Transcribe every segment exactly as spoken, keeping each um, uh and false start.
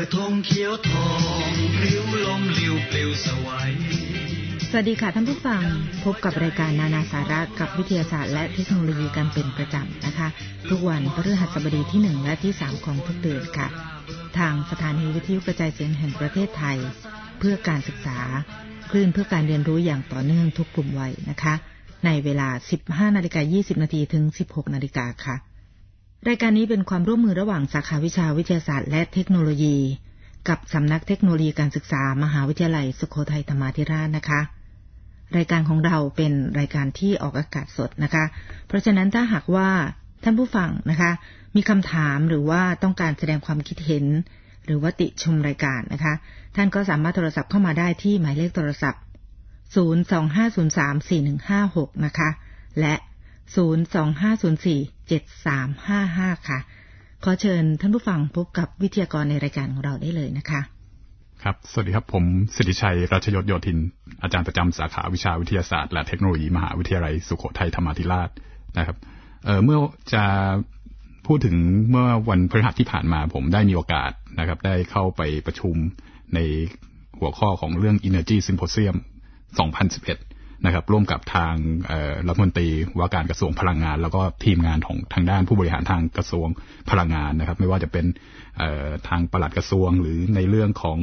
ธงเขียวทองพลิ้วลมลิ้วปลิวสวัยสวัสดีค่ะท่านผู้ฟังพบกับรายการนานาสาระกับวิทยาศาสตร์และเทคโนโลยีกันเป็นประจำนะคะทุกวันพฤหัสบดีที่หนึ่งและที่สามของทุกเดือนค่ะทางสถานีวิทยุกระจายเสียงแห่งประเทศไทยเพื่อการศึกษาคลื่นเพื่อการเรียนรู้อย่างต่อเนื่องทุกกลุ่มวัยนะคะในเวลา สิบห้านาฬิกายี่สิบนาทีถึง สิบหกนาฬิกาค่ะรายการนี้เป็นความร่วมมือระหว่างสาขาวิชาวิทยาศาสตร์และเทคโนโลยีกับสำนักเทคโนโลยีการศึกษามหาวิทยาลัยสุโขทัยธรรมาธิราชนะคะรายการของเราเป็นรายการที่ออกอากาศสดนะคะเพราะฉะนั้นถ้าหากว่าท่านผู้ฟังนะคะมีคำถามหรือว่าต้องการแสดงความคิดเห็นหรือว่าติชมรายการนะคะท่านก็สามารถโทรศัพท์เข้ามาได้ที่หมายเลขโทรศัพท์ศูนย์ สอง ห้า ศูนย์ สาม สี่ หนึ่ง ห้า หกนะคะและศูนย์ สอง ห้า ศูนย์ สี่ เจ็ด สาม ห้า ห้าค่ะขอเชิญท่านผู้ฟังพบกับวิทยากรในรายการของเราได้เลยนะคะครับสวัสดีครับผมสิทธิชัยราชยศโยธินอาจารย์ประจำสาขาวิชาวิทยาศาสตร์และเทคโนโลยีมหาวิทยาลัยสุโขทัยธรรมาธิราชนะครับเอ่อเมื่อจะพูดถึงเมื่อวันพฤหัสที่ผ่านมาผมได้มีโอกาสนะครับได้เข้าไปประชุมในหัวข้อของเรื่อง Energy Symposium สองพันสิบเอ็ดนะครับร่วมกับทางรัฐมนตรีว่าการกระทรวงพลังงานแล้วก็ทีมงานของทางด้านผู้บริหารทางกระทรวงพลังงานนะครับไม่ว่าจะเป็นทางปลัดกระทรวงหรือในเรื่องของ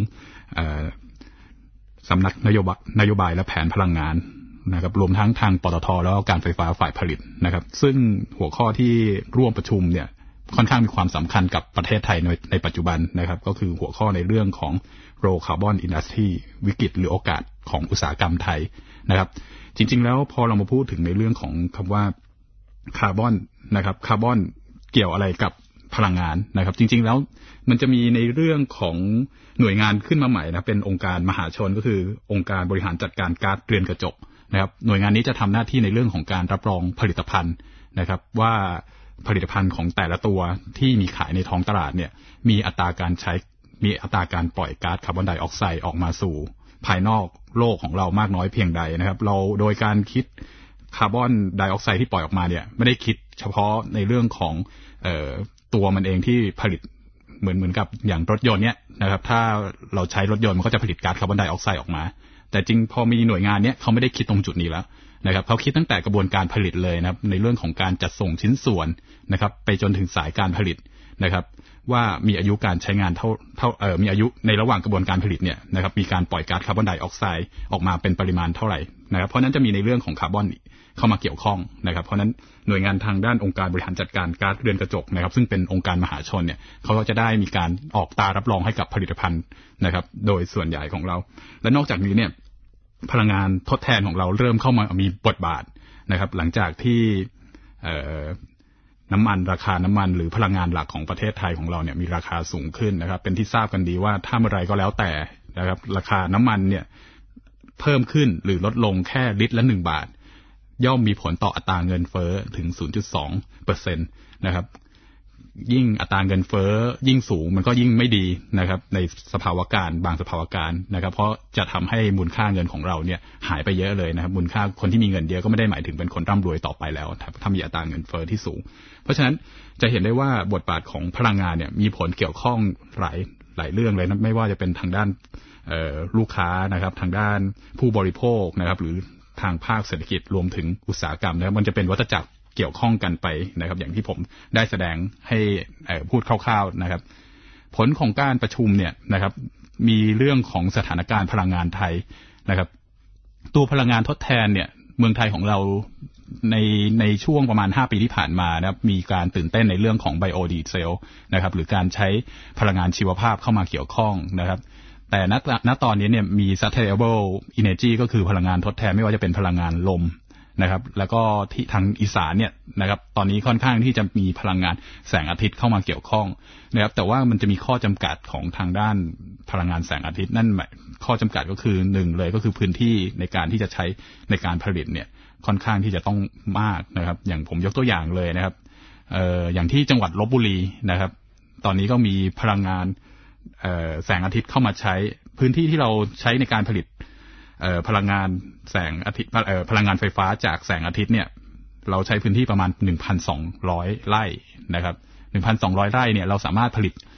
สำนักนโยบายนโยบายและแผนพลังงานนะครับรวมทั้งทางปตท.แล้วก็การไฟฟ้าฝ่ายผลิตนะครับซึ่งหัวข้อที่ร่วมประชุมเนี่ยค่อนข้างมีความสำคัญกับประเทศไทยในในปัจจุบันนะครับก็คือหัวข้อในเรื่องของ Low Carbon Industry วิกฤตหรือโอกาสของอุตสาหกรรมไทยนะครับจริงๆแล้วพอเรามาพูดถึงในเรื่องของคำว่าคาร์บอนนะครับคาร์บอนเกี่ยวอะไรกับพลังงานนะครับจริงๆแล้วมันจะมีในเรื่องของหน่วยงานขึ้นมาใหม่นะเป็นองค์การมหาชนก็คือองค์การบริหารจัดการก๊าซเรือนกระจกนะครับหน่วยงานนี้จะทำหน้าที่ในเรื่องของการรับรองผลิตภัณฑ์นะครับว่าผลิตภัณฑ์ของแต่ละตัวที่มีขายในท้องตลาดเนี่ยมีอัตราการใช้มีอัตราการปล่อยก๊าซคาร์บอนไดออกไซด์ออกมาสู่ภายนอกโลกของเรามากน้อยเพียงใดนะครับเราโดยการคิดคาร์บอนไดออกไซด์ที่ปล่อยออกมาเนี่ยไม่ได้คิดเฉพาะในเรื่องของเอ่อตัวมันเองที่ผลิตเหมือนเหมือนกับอย่างรถยนต์เนี่ยนะครับถ้าเราใช้รถยนต์มันก็จะผลิตก๊าซคาร์บอนไดออกไซด์ออกมาแต่จริงพอมีหน่วยงานเนี้ยเขาไม่ได้คิดตรงจุดนี้แล้วนะครับเขาคิดตั้งแต่กระบวนการผลิตเลยนะครับในเรื่องของการจัดส่งชิ้นส่วนนะครับไปจนถึงสายการผลิตนะครับว่ามีอายุการใช้งานเท่าเท่าเอ่อมีอายุในระหว่างกระบวนการผลิตเนี่ยนะครับมีการปล่อยก๊าซคาร์บอนไดออกไซด์ออกมาเป็นปริมาณเท่าไหร่นะครับเพราะนั้นจะมีในเรื่องของคาร์บอนเข้ามาเกี่ยวข้องนะครับเพราะนั้นหน่วยงานทางด้านองค์การบริหารจัดการก๊าซเรือนกระจกนะครับซึ่งเป็นองค์การมหาชนเนี่ยเขาก็จะได้มีการออกตารับรองให้กับผลิตภัณฑ์นะครับโดยส่วนใหญ่ของเราและนอกจากนี้เนี่ยพลังงานทดแทนของเราเริ่มเข้ามามีบทบาทนะครับหลังจากที่เอ่อน้ำมันราคาน้ำมันหรือพลังงานหลักของประเทศไทยของเราเนี่ยมีราคาสูงขึ้นนะครับเป็นที่ทราบกันดีว่าถ้าเมื่อไรก็แล้วแต่นะครับราคาน้ำมันเนี่ยเพิ่มขึ้นหรือลดลงแค่ลิตรละหนึ่งบาทย่อมมีผลต่ออัตราเงินเฟ้อถึง ศูนย์จุดสองเปอร์เซ็นต์ นะครับยิ่งอัตราเงินเฟ้อยิ่งสูงมันก็ยิ่งไม่ดีนะครับในสภาวะการบางสภาวะการนะครับเพราะจะทำให้มูลค่าเงินของเราเนี่ยหายไปเยอะเลยนะครับมูลค่าคนที่มีเงินเยอะก็ไม่ได้หมายถึงเป็นคนร่ำรวยต่อไปแล้วถ้ามีอัตราเงินเฟ้อที่สูงเพราะฉะนั้นจะเห็นได้ว่าบทบาทของพลังงานเนี่ยมีผลเกี่ยวข้องหลายหลายเรื่องเลยนะไม่ว่าจะเป็นทางด้านลูกค้านะครับทางด้านผู้บริโภคนะครับหรือทางภาคเศรษฐกิจรวมถึงอุตสาหกรรมนะครับมันจะเป็นวัฏจักรเกี่ยวข้องกันไปนะครับอย่างที่ผมได้แสดงให้พูดคร่าวๆนะครับผลของการประชุมเนี่ยนะครับมีเรื่องของสถานการณ์พลังงานไทยนะครับตัวพลังงานทดแทนเนี่ยเมืองไทยของเราในในช่วงประมาณห้าปีที่ผ่านมานะครับมีการตื่นเต้นในเรื่องของไบโอดีเซลนะครับหรือการใช้พลังงานชีวภาพเข้ามาเกี่ยวข้องนะครับแต่ณณตอนนี้เนี่ยมี sustainable energy ก็คือพลังงานทดแทนไม่ว่าจะเป็นพลังงานลมนะครับแล้วก็ที่ทางอีสานเนี่ยนะครับตอนนี้ค่อนข้างที่จะมีพลังงานแสงอาทิตย์เข้ามาเกี่ยวข้องนะครับแต่ว่ามันจะมีข้อจำกัดของทางด้านพลังงานแสงอาทิตย์นั่นหมายข้อจำกัดก็คือหนึ่งเลยก็คือพื้นที่ในการที่จะใช้ในการผลิตเนี่ยค่อนข้างที่จะต้องมากนะครับอย่างผมยกตัวอย่างเลยนะครับเอ่ออย่างที่จังหวัดลพบุรีนะครับตอนนี้ก็มีพลังงานเอ่อแสงอาทิตย์เข้ามาใช้พื้นที่ที่เราใช้ในการผลิตเอ่อพลังงานแสงอาทิตย์เอ่อพลังงานไฟฟ้าจากแสงอาทิตย์เนี่ยเราใช้พื้นที่ประมาณ หนึ่งพันสองร้อย ไร่นะครับ หนึ่งพันสองร้อย ไร่เนี่ยเราสามารถผลิต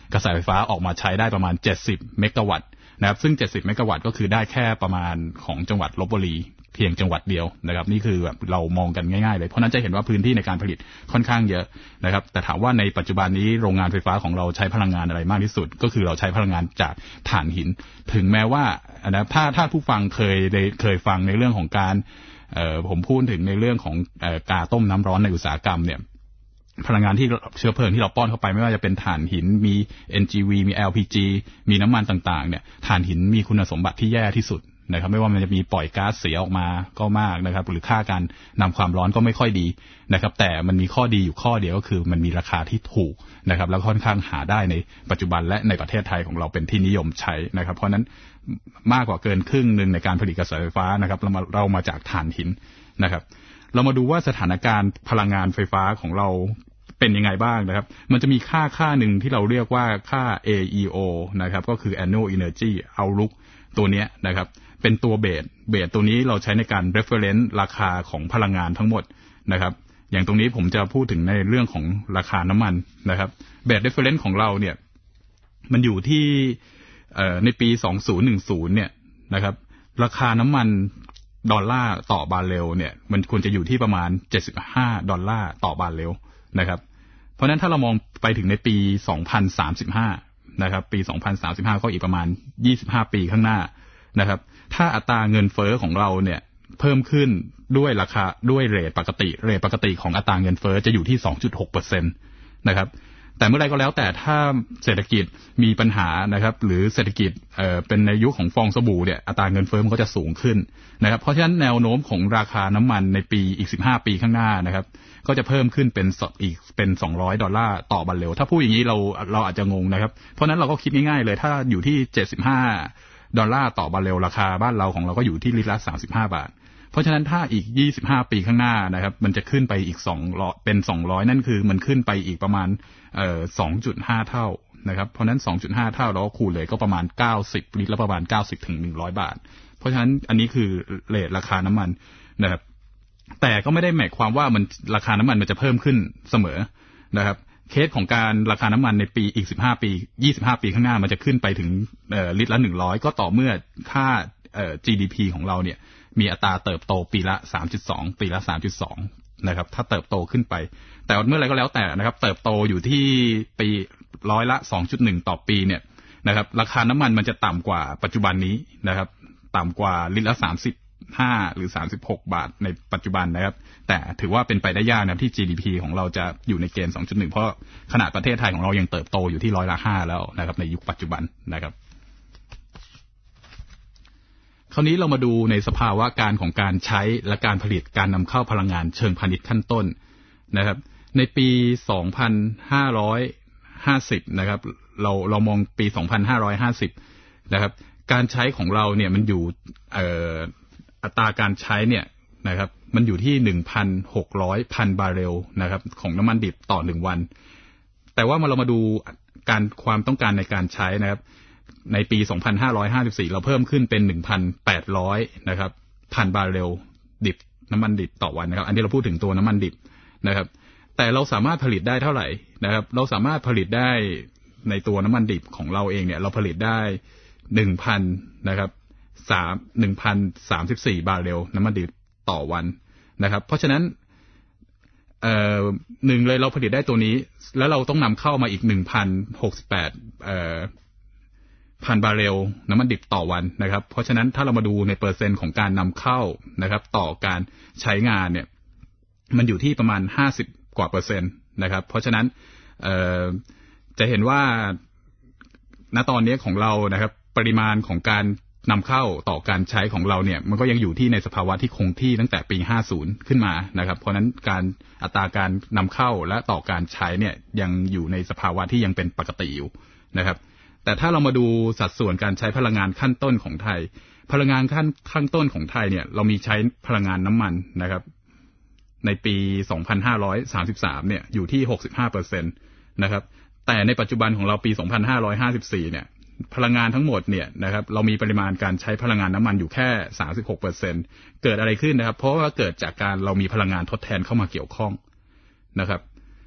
กระแสไฟฟ้าออกมาใช้ได้ประมาณเจ็ดสิบเมกะวัตต์นะครับซึ่งเจ็ดสิบเมกะวัตต์ก็คือได้แค่ประมาณของจังหวัดลพบุรีเพียงจังหวัดเดียวนะครับนี่คือแบบเรามองกันง่ายๆเลยเพราะนั้นจะเห็นว่าพื้นที่ในการผลิตค่อนข้างเยอะนะครับแต่ถามว่าในปัจจุบันนี้โรงงานไฟฟ้าของเราใช้พลังงานอะไรมากที่สุดก็คือเราใช้พลังงานจากถ่านหินถึงแม้ว่านะถ้าถ้าผู้ฟังเคยได้เคยฟังในเรื่องของการเอ่อผมพูดถึงในเรื่องของเอ่อกาต้มน้ำร้อนในอุตสาหกรรมเนี่ยพลังงานที่เชื้อเพลิงที่เราป้อนเข้าไปไม่ว่าจะเป็นถ่านหินมี เอ็น จี วี มี แอล พี จี มีน้ำมันต่างๆเนี่ยถ่านหินมีคุณสมบัติที่แย่ที่สุดนะครับไม่ว่ามันจะมีปล่อยก๊าซเสียออกมาก็มากนะครับหรือค่าการนำความร้อนก็ไม่ค่อยดีนะครับแต่มันมีข้อดีอยู่ข้อเดียวก็คือมันมีราคาที่ถูกนะครับแล้วค่อนข้างหาได้ในปัจจุบันและในประเทศไทยของเราเป็นที่นิยมใช้นะครับเพราะนั้นมากกว่าเกินครึ่งนึงในการผลิตกระแสไฟฟ้านะครับเรามาเรามาจากถ่านหินนะครับเรามาดูว่าสถานการณ์พลังงานไฟฟ้าของเราเป็นยังไงบ้างนะครับมันจะมีค่าค่าหนึ่งที่เราเรียกว่าค่า เอ อี โอ นะครับก็คือ Annual Energy Outlook ตัวนี้นะครับเป็นตัวเบสเบสตัวนี้เราใช้ในการ reference ราคาของพลังงานทั้งหมดนะครับอย่างตรงนี้ผมจะพูดถึงในเรื่องของราคาน้ำมันนะครับเบส reference ของเราเนี่ยมันอยู่ที่เอ่อในปีสองพันสิบเนี่ยนะครับราคาน้ำมันดอลลาร์ต่อบาร์เรลเนี่ยมันควรจะอยู่ที่ประมาณเจ็ดสิบห้าดอลลาร์ต่อบาร์เรลนะครับเพราะฉะนั้นถ้าเรามองไปถึงในปีสองพันสามสิบห้านะครับปีสองพันสามสิบห้าก็อีกประมาณยี่สิบห้าปีข้างหน้านะครับถ้าอัตราเงินเฟ้อของเราเนี่ยเพิ่มขึ้นด้วยราคาด้วยเรทปกติเรทปกติของอัตราเงินเฟ้อจะอยู่ที่ สองจุดหกเปอร์เซ็นต์ นะครับแต่เมื่อไรก็แล้วแต่ถ้าเศรษฐกิจมีปัญหานะครับหรือเศรษฐกิจเอ่อเป็นในยุคของฟองสบู่เนี่ยอัตราเงินเฟ้อมันก็จะสูงขึ้นนะครับเพราะฉะนั้นแนวโน้มของราคาน้ำมันในปีอีกสิบห้าปีข้างหน้านะครับก็จะเพิ่มขึ้นเป็นอีกเป็นสองร้อยดอลลาร์ต่อบาร์เรลถ้าพูดอย่างนี้เราเราอาจจะงงนะครับเพราะนั้นเราก็คิดง่ายๆเลยถ้าอยู่ที่เจ็ดสิบห้าดอลลาร์ต่อบาร์เรลราคาบ้านเราของเราก็อยู่ที่ลิตรละสามสิบห้าบาทเพราะฉะนั้นถ้าอีกยี่สิบห้าปีข้างหน้านะครับมันจะขึ้นไปอีกสองร้อยเป็นสองร้อยนั่นคือมันขึ้นไปอีกประมาณเอ่อ สองจุดห้า เท่านะครับเพราะนั้น สองจุดห้า เท่าเราก็คูณเลยก็ประมาณเก้าสิบลิตรละประมาณเก้าสิบถึงหนึ่งร้อยบาทเพราะฉะนั้นอันนี้คือเรทราคาน้ำมันนะครับแต่ก็ไม่ได้หมายความว่ามันราคาน้ำมันมันจะเพิ่มขึ้นเสมอนะครับเคสของการราคาน้ำมันในปีอีกสิบห้าปียี่สิบห้าปีข้างหน้ามันจะขึ้นไปถึงเอ่อลิตรละหนึ่งร้อยก็ต่อเมื่อค่าเอ่อ จี ดี พี ของเราเนี่ยมีอัตราเติบโตปีละ สามจุดสอง ปีละ สามจุดสอง นะครับถ้าเติบโตขึ้นไปแต่เมื่อไรก็แล้วแต่นะครับเติบโตอยู่ที่ปีร้อยละ สองจุดหนึ่ง ต่อปีเนี่ยนะครับราคาน้ำมันมันจะต่ำกว่าปัจจุบันนี้นะครับต่ำกว่าลิตรละสามสิบห้าหรือสามสิบหกบาทในปัจจุบันนะครับแต่ถือว่าเป็นไปได้ยากนะที่ จี ดี พี ของเราจะอยู่ในเกณฑ์ สองจุดหนึ่ง เพราะขนาดประเทศไทยของเรายังเติบโตอยู่ที่ร้อยละห้าแล้วนะครับในยุคปัจจุบันนะครับคราวนี้เรามาดูในสภาวะการของการใช้และการผลิตการนำเข้าพลังงานเชิงพาณิชย์ขั้นต้นนะครับในปีสองพันห้าร้อยห้าสิบนะครับเราเรามองปีสองพันห้าร้อยห้าสิบนะครับการใช้ของเราเนี่ยมันอยู่เอ่ออัตราการใช้เนี่ยนะครับมันอยู่ที่ หนึ่งพันหกร้อย พันบาร์เรลนะครับของน้ำมันดิบต่อหนึ่งวันแต่ว่ามาเรามาดูการความต้องการในการใช้นะครับในปีสองพันห้าร้อยห้าสิบสี่เราเพิ่มขึ้นเป็น หนึ่งพันแปดร้อย นะครับพันบาร์เรลดิบน้ำมันดิบต่อวันนะครับอันนี้เราพูดถึงตัวน้ำมันดิบนะครับแต่เราสามารถผลิตได้เท่าไหร่นะครับเราสามารถผลิตได้ในตัวน้ำมันดิบของเราเองเนี่ยเราผลิตได้ หนึ่งพัน นะครับสาม หนึ่งพันสามสิบสี่ บาร์เรลน้ำมันดิบต่อวันนะครับเพราะฉะนั้นเอ่อหนึ่งเลยเราผลิตได้ตัวนี้แล้วเราต้องนำเข้ามาอีก หนึ่งพันหกสิบแปด เอ่อพันบาร์เรลน้ำมันดิบต่อวันนะครับเพราะฉะนั้นถ้าเรามาดูในเปอร์เซ็นต์ของการนำเข้านะครับต่อการใช้งานเนี่ยมันอยู่ที่ประมาณห้าสิบกว่าเปอร์เซ็นต์นะครับเพราะฉะนั้นเอ่อจะเห็นว่าณตอนนี้ของเรานะครับปริมาณของการนำเข้าต่อการใช้ของเราเนี่ยมันก็ยังอยู่ที่ในสภาวะที่คงที่ตั้งแต่ปีห้าสิบขึ้นมานะครับเพราะฉะนั้นการอัตราการนำเข้าและต่อการใช้เนี่ยยังอยู่ในสภาวะที่ยังเป็นปกติอยู่นะครับแต่ถ้าเรามาดูสัดส่วนการใช้พลังงานขั้นต้นของไทยพลังงานขั้นขั้นต้นของไทยเนี่ยเรามีใช้พลังงานน้ำมันนะครับในปีสองพันห้าร้อยสามสิบสามเนี่ยอยู่ที่ หกสิบห้าเปอร์เซ็นต์ นะครับแต่ในปัจจุบันของเราปีสองพันห้าร้อยห้าสิบสี่เนี่ยพลังงานทั้งหมดเนี่ยนะครับเรามีปริมาณการใช้พลังงานน้ำมันอยู่แค่ สามสิบหกเปอร์เซ็นต์ เกิดอะไรขึ้นนะครับเพราะว่าเกิดจากการเรามีพลังงานทดแทนเข้ามาเกี่ยวข้องนะครับ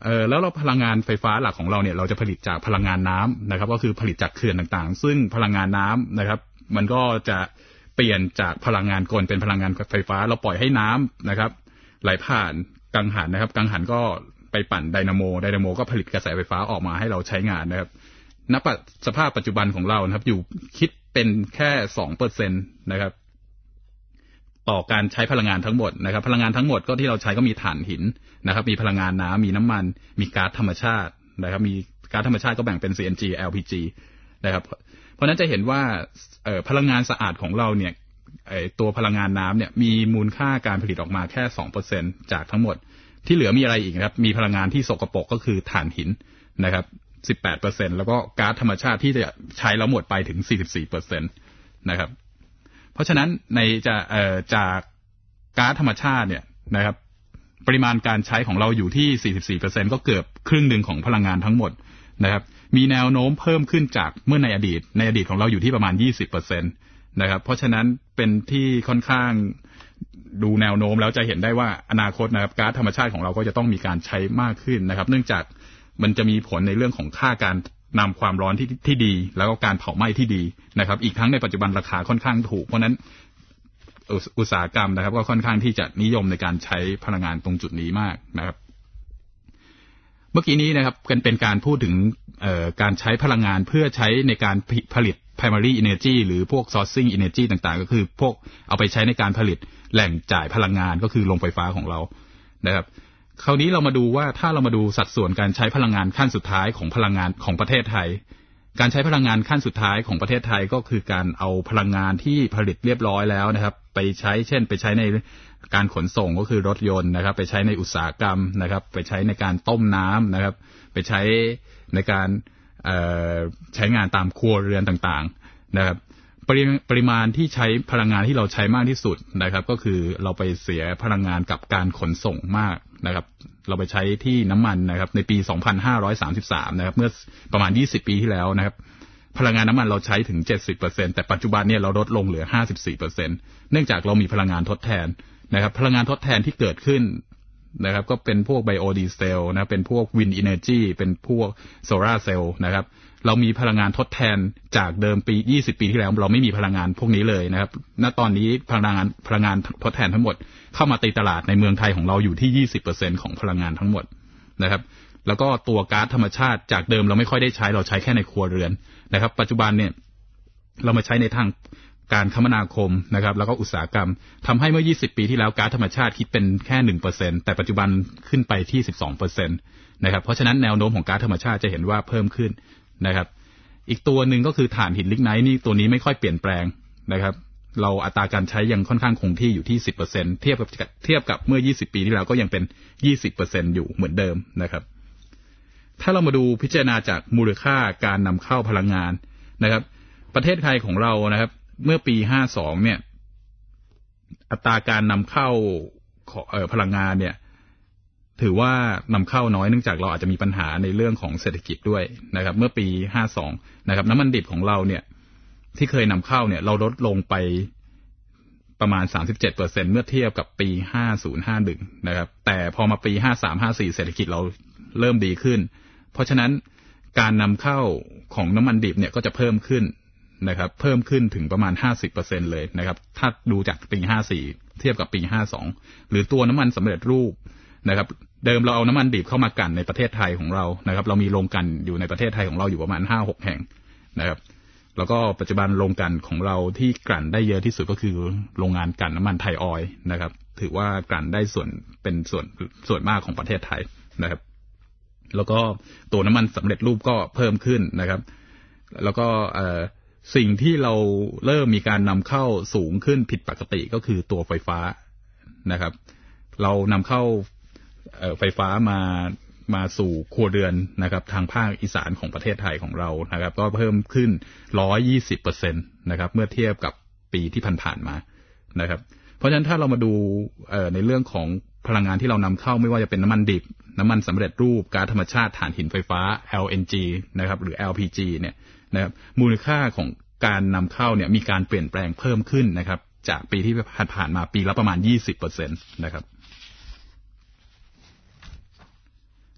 เอ่อแล้วเราพลังงานไฟฟ้าหลักของเราเนี่ยเราจะผลิตจากพลังงานน้ำนะครับก็คือผลิตจากเขื่อนต่างๆซึ่งพลังงานน้ำนะครับมันก็จะเปลี่ยนจากพลังงานกลเป็นพลังงานไฟฟ้าเราปล่อยให้น้ำนะครับไหลผ่านกังหันนะครับกังหันก็ไปปั่นไดนาโมไดนาโมก็ผลิตกระแสไฟฟ้าออกมาให้เราใช้งานนะครับณสภาพปัจจุบันของเรานะครับอยู่คิดเป็นแค่ สองเปอร์เซ็นต์ นะครับต่อการใช้พลังงานทั้งหมดนะครับพลังงานทั้งหมดก็ที่เราใช้ก็มีถ่านหินนะครับมีพลังงานน้ำมีน้ำมันมีก๊าซธรรมชาตินะครับมีก๊าซธรรมชาติก็แบ่งเป็น ซี เอ็น จี แอล พี จี นะครับเพราะนั้นจะเห็นว่าเอ่อพลังงานสะอาดของเราเนี่ยไอ้ตัวพลังงานน้ำเนี่ยมีมูลค่าการผลิตออกมาแค่ สองเปอร์เซ็นต์ จากทั้งหมดที่เหลือมีอะไรอีกครับมีพลังงานที่สกปรกก็คือถ่านหินนะครับ สิบแปดเปอร์เซ็นต์ แล้วก็ก๊าซธรรมชาติที่จะใช้แล้วหมดไปถึง สี่สิบสี่เปอร์เซ็นต์ นะครับเพราะฉะนั้นในจะเอ่อจากก๊าซธรรมชาติเนี่ยนะครับปริมาณการใช้ของเราอยู่ที่ สี่สิบสี่เปอร์เซ็นต์ ก็เกือบครึ่งหนึ่งของพลังงานทั้งหมดนะครับมีแนวโน้มเพิ่มขึ้นจากเมื่อในอดีตในอดีตของเราอยู่ที่ประมาณ ยี่สิบเปอร์เซ็นต์ นะครับเพราะฉะนั้นเป็นที่ค่อนข้างดูแนวโน้มแล้วจะเห็นได้ว่าอนาคตนะครับก๊าซธรรมชาติของเราก็จะต้องมีการใช้มากขึ้นนะครับเนื่องจากมันจะมีผลในเรื่องของค่าการนำความร้อนที่ที่ดีแล้วก็การเผาไหม้ที่ดีนะครับอีกทั้งในปัจจุบันราคาค่อนข้างถูกเพราะนั้นอุตสาหกรรมนะครับก็ค่อนข้างที่จะนิยมในการใช้พลังงานตรงจุดนี้มากนะครับเมื่อกี้นี้นะครับเป็นเป็นการพูดถึงการใช้พลังงานเพื่อใช้ในการผลิต primary energy หรือพวก sourcing energy ต่างๆก็คือพวกเอาไปใช้ในการผลิตแหล่งจ่ายพลังงานก็คือโรงไฟฟ้าของเรานะครับคราวนี้เรามาดูว่าถ้าเรามาดูสัดส่วนการใช้พลังงานขั้นสุดท้ายของพลังงานของประเทศไทยการใช้พลังงานขั้นสุดท้ายของประเทศไทยก็คือการเอาพลังงานที่ผลิตเรียบร้อยแล้วนะครับไปใช้เช่นไปใช้ในการขนส่งก็คือรถยนต์นะครับไปใช้ในอุตสาหกรรมนะครับไปใช้ในการต้มน้ำนะครับไปใช้ในการใช้งานตามครัวเรือนต่างๆนะครับปริปริมาณที่ใช้พลังงานที่เราใช้มากที่สุดนะครับก็คือเราไปเสียพลังงานกับการขนส่งมากนะครับเราไปใช้ที่น้ำมันนะครับในปีสองพันห้าร้อยสามสิบสามนะครับเมื่อประมาณยี่สิบปีที่แล้วนะครับพลังงานน้ำมันเราใช้ถึง เจ็ดสิบเปอร์เซ็นต์ แต่ปัจจุบันเนี่ยเราลดลงเหลือ ห้าสิบสี่เปอร์เซ็นต์ เนื่องจากเรามีพลังงานทดแทนนะครับพลังงานทดแทนที่เกิดขึ้นนะครับก็เป็นพวกไบโอดีเซลนะเป็นพวกวินด์เอเนอร์จีเป็นพวกโซลาร์เซลล์นะครับเรามีพลังงานทดแทนจากเดิมปียี่สิบปีที่แล้วเราไม่มีพลังงานพวกนี้เลยนะครับณตอนนี้พลังงานพลังงานทดแทนทั้งหมดเข้ามาตีตลาดในเมืองไทยของเราอยู่ที่ ยี่สิบเปอร์เซ็นต์ ของพลังงานทั้งหมดนะครับแล้วก็ตัวก๊าซธรรมชาติจากเดิมเราไม่ค่อยได้ใช้เราใช้แค่ในครัวเรือนนะครับปัจจุบันเนี่ยเรามาใช้ในทางการคมนาคมนะครับแล้วก็อุตสาหกรรมทำให้เมื่อยี่สิบปีที่แล้วก๊าซธรรมชาติคิดเป็นแค่ หนึ่งเปอร์เซ็นต์ แต่ปัจจุบันขึ้นไปที่ สิบสองเปอร์เซ็นต์ นะครับเพราะฉะนั้นแนวโน้มของก๊าซธรรมชาติจะเห็นว่าเพิ่มขึ้นนะครับอีกตัวหนึ่งก็คือถ่านหินลิกไนท์นี่ตัวนี้ไม่ค่อยเปลี่ยนแปลงนะครับเราอัตราการใช้ยังค่อนข้างคงที่อยู่ที่ สิบเปอร์เซ็นต์ เทียบกับเทียบกับเมื่อยี่สิบปีที่แล้วก็ยังเป็น ยี่สิบเปอร์เซ็นต์ อยู่เหมือนเดิมนะครับถ้าเรามาดูพิจารณาจากมูลค่าการนำเข้าพลังงานนะครับประเทศไทยของเรานะครับเมื่อปีห้าสิบสองเนี่ยอัตราการนำเข้าเอ่อพลังงานเนี่ยถือว่านำเข้าน้อยเนื่องจากเราอาจจะมีปัญหาในเรื่องของเศรษฐกิจด้วยนะครับเมื่อปีห้าสิบสองนะครับน้ำมันดิบของเราเนี่ยที่เคยนำเข้าเนี่ยเราลดลงไปประมาณ สามสิบเจ็ดเปอร์เซ็นต์ เมื่อเทียบกับปีห้าสิบ ห้าสิบเอ็ดนะครับแต่พอมาปีห้าสิบสาม ห้าสิบสี่เศรษฐกิจเราเริ่มดีขึ้นเพราะฉะนั้นการนำเข้าของน้ำมันดิบเนี่ยก็จะเพิ่มขึ้นนะครับเพิ่มขึ้นถึงประมาณ ห้าสิบเปอร์เซ็นต์ เลยนะครับถ้าดูจากปีห้าสิบสี่เทียบกับปีห้าสิบสองหรือตัวน้ำมันสำเร็จรูปนะครับเดิมเราเอาน้ำมันดิบเข้ามากั่นในประเทศไทยของเรานะครับเรามีโรงกลั่นอยู่ในประเทศไทยของเราอยู่ประมาณ ห้าหก แห่งนะครับแล้วก็ปัจจุบันโรงกลั่นของเราที่กลั่นได้เยอะที่สุดก็คือโรงงานกลั่นน้ำมันไทยออยล์นะครับถือว่ากลั่นได้ส่วนเป็นส่วนส่วนมากของประเทศไทยนะครับแล้วก็ตัวน้ำมันสำเร็จรูปก็เพิ่มขึ้นนะครับแล้วก็เอ่อสิ่งที่เราเริ่มมีการนำเข้าสูงขึ้นผิดปกติก็คือตัวไฟฟ้านะครับเรานำเข้าไฟฟ้ามามาสู่ครัวเรือนนะครับทางภาคอีสานของประเทศไทยของเรานะครับก็เพิ่มขึ้น หนึ่งร้อยยี่สิบเปอร์เซ็นต์ นะครับเมื่อเทียบกับปีที่ผ่านๆมานะครับเพราะฉะนั้นถ้าเรามาดูในเรื่องของพลังงานที่เรานำเข้าไม่ว่าจะเป็นน้ำมันดิบน้ำมันสำเร็จรูปก๊าซธรรมชาติถ่านหินไฟฟ้า แอล เอ็น จี นะครับหรือ แอล พี จี เนี่ยนะครับมูลค่าของการนำเข้าเนี่ยมีการเปลี่ยนแปลงเพิ่มขึ้นนะครับจากปีที่ผ่านๆมาปีละประมาณ ยี่สิบเปอร์เซ็นต์ นะครับ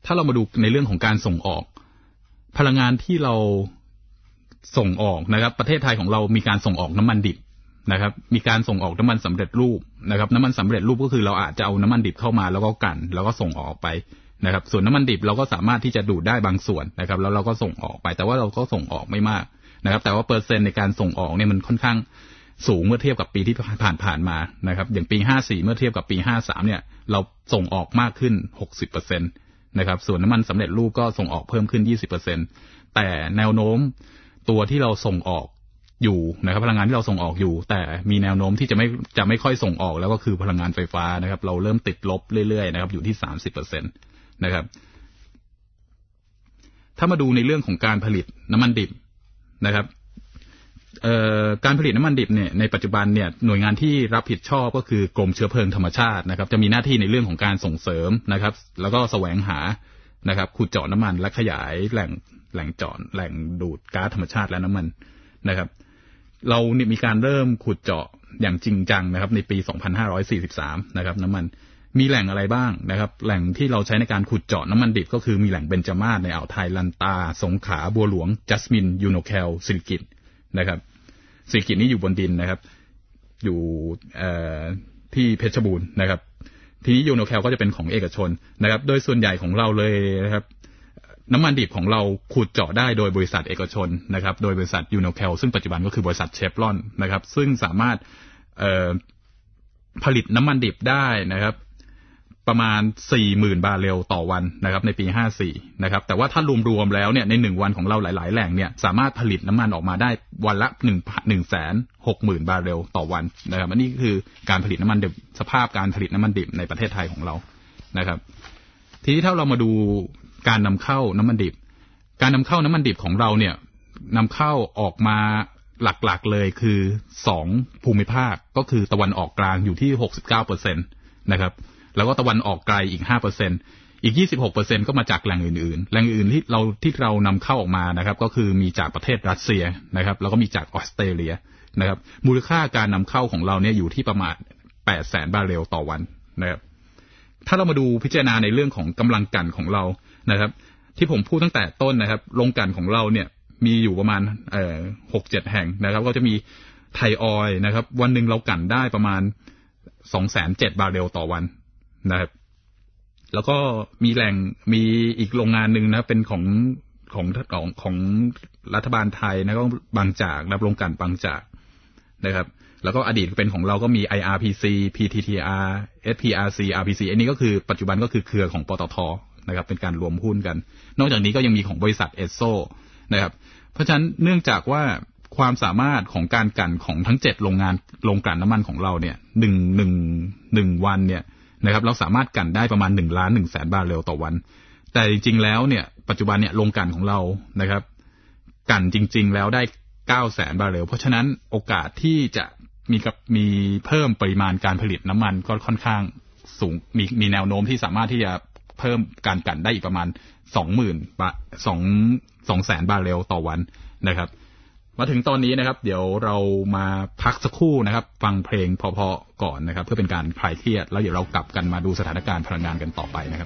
ถ้าเรามาดูในเรื่องของการส่งออกพลังงานที่เราส่งออกนะครับประเทศไทยของเรามีการส่งออกน้ำมันดิบนะครับมีการส่งออกน้ำมันสำเร็จรูปนะครับน้ำมันสำเร็จรูปก็คือเราอาจจะเอาน้ำมันดิบเข้ามาแล้วก็กั่นแล้วก็ส่งออกไปนะครับส่วนน้ำมันดิบเราก็สามารถที่จะดูดได้บางส่วนนะครับแล้วเราก็ส่งออกไปแต่ว่าเราก็ส่งออกไม่มากนะครับแต่ว่าเปอร์เซ็นต์ในการส่งออกเนี่ยมันค่อนข้างสูงเมื่อเทียบกับปีที่ผ่านผ่านมานะครับอย่างปีห้าสี่เมื่อเทียบกับปีห้าสามเนี่ยเราส่งออกมากขึ้น หกสิบเปอร์เซ็นต์ นะครับส่วนน้ำมันสำเร็จรูปก็ส่งออกเพิ่มขึ้น ยี่สิบเปอร์เซ็นต์ แต่แนวโน้มตัวที่เราส่งออกอยู่นะครับพลังงานที่เราส่งออกอยู่แต่มีแนวโน้มที่จะไม่จะไม่ค่อยส่งออกแล้วก็คือพลังงานไฟฟ้านะครับเราเริ่มติดลบเรื่อยๆนะครับอยู่ที่ สามสิบเปอร์เซ็นต์ นะครับถ้ามาดูในเรื่องของการผลิตน้ำมันดิบนะครับเอ่อการผลิตน้ำมันดิบเนี่ยในปัจจุบันเนี่ยหน่วยงานที่รับผิดชอบก็คือกรมเชื้อเพลิงธรรมชาตินะครับจะมีหน้าที่ในเรื่องของการส่งเสริมนะครับแล้วก็แสวงหานะครับขุดเจาะน้ำมันและขยายแหล่งแหล่งเจาะแหล่งดูดก๊าซธรรมชาติและน้ำมันนะครับเราเนี่ยมีการเริ่มขุดเจาะอย่างจริงจังนะครับในปีสองพันห้าร้อยสี่สิบสามนะครับน้ำมันมีแหล่งอะไรบ้างนะครับแหล่งที่เราใช้ในการขุดเจาะน้ำมันดิบก็คือมีแหล่งเบญจมาศในอ่าวไทยลันตาสงขลาบัวหลวงจัสมินยูโนแคลสิริกิติ์นะครับสิริกิติ์นี่อยู่บนดินนะครับอยู่เอ่อที่เพชรบูรณ์นะครับทีนี้ยูโนแคลก็จะเป็นของเอกชนนะครับโดยส่วนใหญ่ของเราเลยนะครับน้ำมันดิบของเราขุดเจาะได้โดยบริษัทเอกชนนะครับโดยบริษัทยูโนแคลซึ่งปัจจุบันก็คือบริษัทเชฟรอนนะครับซึ่งสามารถเอ่อผลิตน้ำมันดิบได้นะครับประมาณ สี่หมื่น บาร์เรลต่อวันนะครับในปีห้าสี่นะครับแต่ว่าถ้ารวมๆแล้วเนี่ยในหนึ่งวันของเราหลายๆแหล่งเนี่ยสามารถผลิตน้ำมันออกมาได้วันละหนึ่ง หนึ่งแสนหกหมื่น บาร์เรลต่อวันนะครับอันนี้คือการผลิตน้ำมันดิบสภาพการผลิตน้ำมันดิบในประเทศไทยของเรานะครับทีนี้ถ้าเรามาดูการนำเข้าน้ำมันดิบการนำเข้าน้ำมันดิบของเราเนี่ยนำเข้าออกมาหลักๆเลยคือสองภูมิภาคก็คือตะวันออกกลางอยู่ที่ หกสิบเก้าเปอร์เซ็นต์ นะครับแล้วก็ตะวันออกไกลอีก ห้าเปอร์เซ็นต์ อีก ยี่สิบหกเปอร์เซ็นต์ ก็มาจากแหล่งอื่นๆแหล่งอื่นที่เราที่เรานำเข้าออกมานะครับก็คือมีจากประเทศรัสเซียนะครับแล้วก็มีจากออสเตรเลียนะครับมูลค่าการนำเข้าของเราเนี่ยอยู่ที่ประมาณ แปดแสน บาร์เรลต่อวันนะครับถ้าเรามาดูพิจารณาในเรื่องของกำลังกั่นของเรานะครับที่ผมพูดตั้งแต่ต้นนะครับโรงกลั่นของเราเนี่ยมีอยู่ประมาณเอ่อ หกเจ็ด แห่งนะครับก็จะมีไทยออยล์นะครับวันหนึ่งเรากั่นได้ประมาณ สองแสนเจ็ด บาร์เรลต่อวันนะครับแล้วก็มีแหล่งมีอีกโรงงานหนึ่งนะครับเป็นของของของของรัฐบาลไทยนะก็บางจากนะโรงกลั่นบางจากนะครับแล้วก็อดีตเป็นของเราก็มี ไอ อาร์ พี ซี พี ที ที อาร์ เอส พี อาร์ ซี อาร์ พี ซี อันนี้ก็คือปัจจุบันก็คือเครือของปตท.นะครับเป็นการรวมหุ้นกันนอกจากนี้ก็ยังมีของบริษัทเอสโซนะครับเพราะฉะนั้นเนื่องจากว่าความสามารถของการกลั่นของทั้งเจ็ดโรงงานโรงกลั่นน้ำมันของเราเนี่ยหนึ่ง หนึ่ง หนึ่งวันเนี่ยนะครับเราสามารถกลั่นได้ประมาณหนึ่งล้านหนึ่งแสนบาร์เรลต่อวันแต่จริงๆแล้วเนี่ยปัจจุบันเนี่ยโรงกลั่นของเรานะครับกลั่นจริงๆแล้วได้เก้าแสนบาร์เรลเพราะฉะนั้นโอกาสที่จะมีกับมีเพิ่มปริมาณการผลิตน้ำมันก็ค่อนข้างสูงมีมีแนวโน้มที่สามารถที่จะเพิ่มการกลั่นได้อีกประมาณ สองหมื่น บาร์สอง สองแสนบาร์เรลต่อวันนะครับมาถึงตอนนี้นะครับเดี๋ยวเรามาพักสักครู่นะครับฟังเพลงพอๆก่อนนะครับเพื่อเป็นการคลายเครียดแล้วเดี๋ยวเรากลับกันมาดูสถานการณ์พลังงานกันต่อไปนะครับ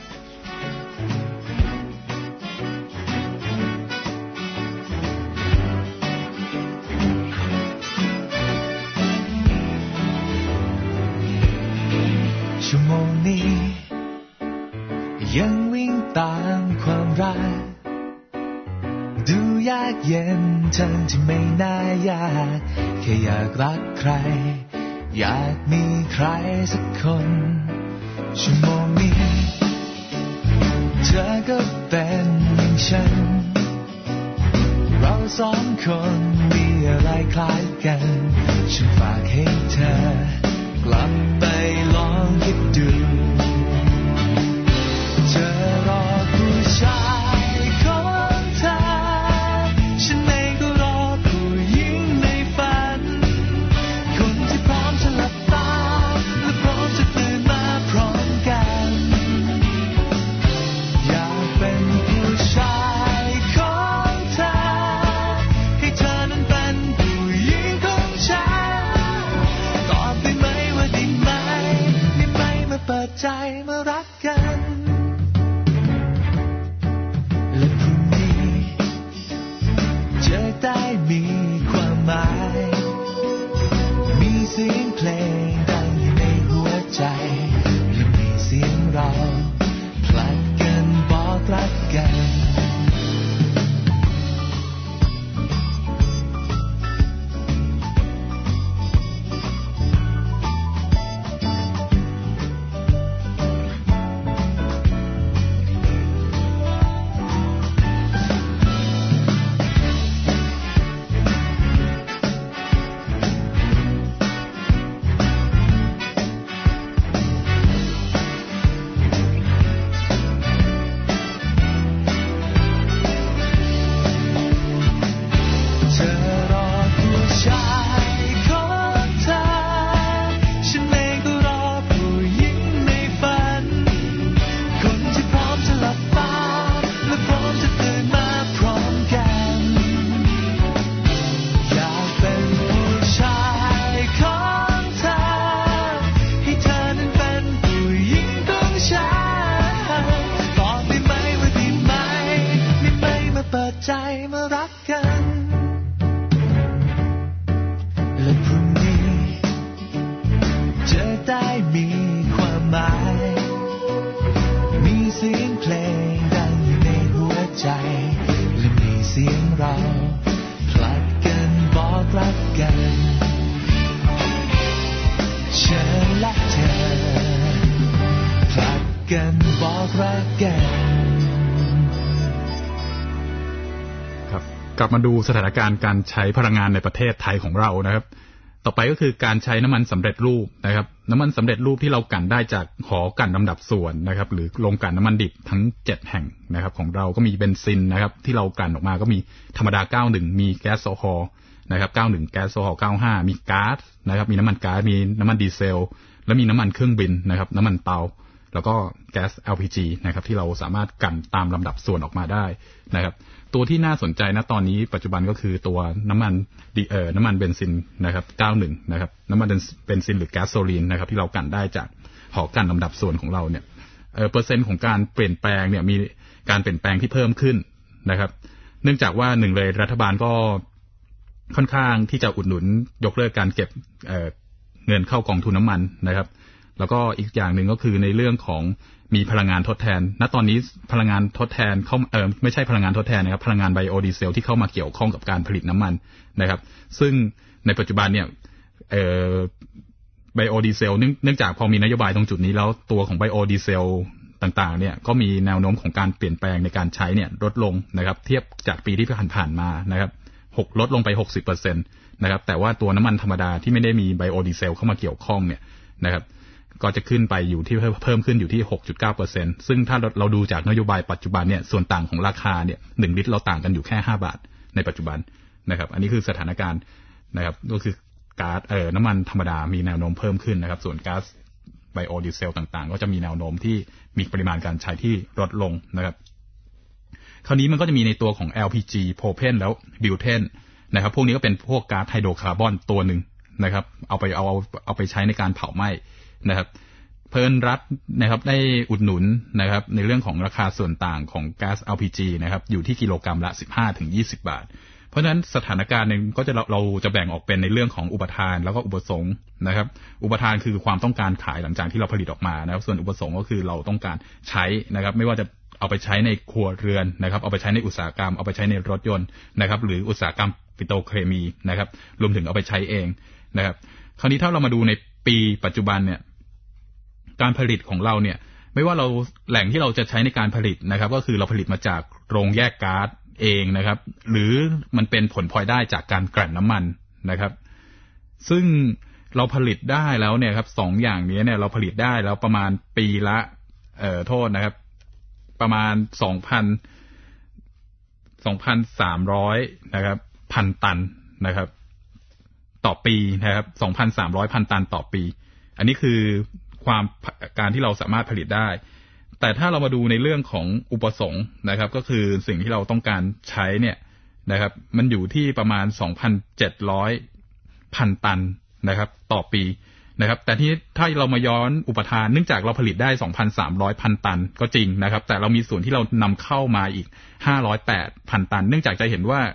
ชั่วโมงนี้ยังวิ่งตามความรักดูยากเย็นทั้งที่ไม่น่ายากแค่อยากรักใครอยากมีใครสักคนชั่วโมงนี้เธอก็เป็นอย่างฉันเราสองคนมีอะไรคล้ายกันฉันฝากให้เธอกลับไปลองคิดดูเธอรอผู้ชายของเธอฉันเองก็รอผู้หญิงในฝันคนที่พร้อมจะหลับตาและพร้อมจะตื่นมาพร้อมกันอยากเป็นผู้ชายของเธอให้เธอนั้นเป็นผู้หญิงของฉันได้มีความหมายมีเสียงเพลงดังอยู่ในหัวใจและมีเสียงเราผลัดกันบอกรักกันใจมารักกันและพรุ่งนี้จะได้มีความหมายมีเสียงเพลงดังอยู่ในหัวใจและมีเสียงเราผลัดกันบอกรักกันฉันและเธอผลัดกันบอกรักกันกลับมาดูสถานการณ์การใช้พลังงานในประเทศไทยของเรานะครับต่อไปก็คือการใช้น้ำมันสำเร็จรูปนะครับน้ำมันสำเร็จรูปที่เรากลั่นได้จากหอกลั่นลำดับส่วนนะครับหรือโรงกลั่นน้ำมันดิบทั้งเจ็ดแห่งนะครับของเราก็มีเบนซินนะครับที่เรากลั่นออกมาก็มีธรรมดาเก้าสิบเอ็ดมีแก๊สโซฮอล์นะครับเก้าสิบเอ็ดแก๊สโซฮอล์เก้าสิบห้ามีก๊าซนะครับมีน้ำมันก๊าซมีน้ำมันดีเซลและมีน้ำมันเครื่องบินนะครับน้ำมันเตาแล้วก็แก๊ส แอล พี จี นะครับที่เราสามารถกลั่นตามลำดับส่วนออกมาได้นะครับตัวที่น่าสนใจณตอนนี้ปัจจุบันก็คือตัวน้ำมันดีเอ่อน้ำมันเบนซินนะครับเก้าสิบเอ็ดนะครับน้ำมันเบนซินหรือแก๊สโซลีนนะครับที่เรากลั่นได้จากหอกลั่นลำดับส่วนของเราเนี่ยเอ่อเปอร์เซ็นต์ของการเปลี่ยนแปลงเนี่ยมีการเปลี่ยนแปลงที่เพิ่มขึ้นนะครับเนื่องจากว่าหนึ่งเลยรัฐบาลก็ค่อนข้างที่จะอุดหนุนยกเลิกการเก็บเอ่อเงินเข้ากองทุนน้ำมันนะครับแล้วก็อีกอย่างหนึ่งก็คือในเรื่องของมีพลังงานทดแทนณตอนนี้พลังงานทดแทนเข้าเออไม่ใช่พลังงานทดแทนนะครับพลังงานไบโอดีเซลที่เข้ามาเกี่ยวข้องกับการผลิตน้ำมันนะครับซึ่งในปัจจุบันเนี่ยเอ่อไบโอดีเซลเนื่องจากพอมีนโยบายตรงจุดนี้แล้วตัวของไบโอดีเซลต่างๆเนี่ยก็มีแนวโน้มของการเปลี่ยนแปลงในการใช้เนี่ยลดลงนะครับเทียบจากปีที่ผ่านๆมานะครับหกลดลงไป หกสิบเปอร์เซ็นต์ นะครับแต่ว่าตัวน้ำมันธรรมดาที่ไม่ได้มีไบโอดีเซลเข้ามาเกี่ยวข้องเนี่ยนะครับก็จะขึ้นไปอยู่ที่เพิ่มขึ้นอยู่ที่ หกจุดเก้าเปอร์เซ็นต์ ซึ่งถ้าเราดูจากนโยบายปัจจุบันเนี่ยส่วนต่างของราคาเนี่ยหนึ่งลิตรเราต่างกันอยู่แค่ห้าบาทในปัจจุบันนะครับอันนี้คือสถานการณ์นะครับก็คือก๊าซเอ่อน้ำมันธรรมดามีแนวโน้มเพิ่มขึ้นนะครับส่วนก๊าซไบโอดีเซลต่างๆก็จะมีแนวโน้มที่มีปริมาณการใช้ที่ลดลงนะครับคราวนี้มันก็จะมีในตัวของ แอล พี จี โพรเพนแล้วบิวเทนนะครับพวกนี้ก็เป็นพวกก๊าซไฮโดรคาร์บอนตัวหนึ่งนะครับเอาไปเอาเอาเอาไปใช้ในการเผาไหม้นะครับเพิ่นรัฐนะครับได้อุดหนุนนะครับในเรื่องของราคาส่วนต่างของก๊าซ แอล พี จี นะครับอยู่ที่กิโลกรัมละ สิบห้าถึงยี่สิบ บาทเพราะฉะนั้นสถานการณ์นึงก็จะเราเราจะแบ่งออกเป็นในเรื่องของอุปทานแล้วก็อุปสงค์นะครับอุปทานคือความต้องการขายหลังจากที่เราผลิตออกมานะครับส่วนอุปสงค์ก็คือเราต้องการใช้นะครับไม่ว่าจะเอาไปใช้ในครัวเรือนนะครับเอาไปใช้ในอุตสาหกรรมเอาไปใช้ในรถยนต์นะครับหรืออุตสาหกรรมปิโตรเคมีนะครับรวมถึงเอาไปใช้เองนะครับคราวนี้ถ้าเรามาดูในปีปัจจุบันเนี่ยการผลิตของเราเนี่ยไม่ว่าเราแหล่งที่เราจะใช้ในการผลิตนะครับก็คือเราผลิตมาจากโรงแยกก๊าซเองนะครับหรือมันเป็นผลพลอยได้จากการกลั่นน้ำมันนะครับซึ่งเราผลิตได้แล้วเนี่ยครับสองอย่างนี้เนี่ยเราผลิตได้แล้วประมาณปีละเอ่อโทษนะครับประมาณสองพันสองพันสามร้อยนะครับพันตันนะครับต่อปีนะครับสองพันสามร้อยพันตันต่อปีอันนี้คือความการที่เราสามารถผลิตได้แต่ถ้าเรามาดูในเรื่องของอุปสงค์นะครับก็คือสิ่งที่เราต้องการใช้เนี่ยนะครับมันอยู่ที่ประมาณ สองพันเจ็ดร้อย พันตันนะครับต่อปีนะครับแต่ที่ถ้าเรามาย้อนอุปทานเนื่องจากเราผลิตได้ สองพันสามร้อย พันตันก็จริงนะครับแต่เรามีส่วนที่เรานำเข้ามาอีกห้าร้อยแปดพันตันเนื่องจากจะเห็นว่า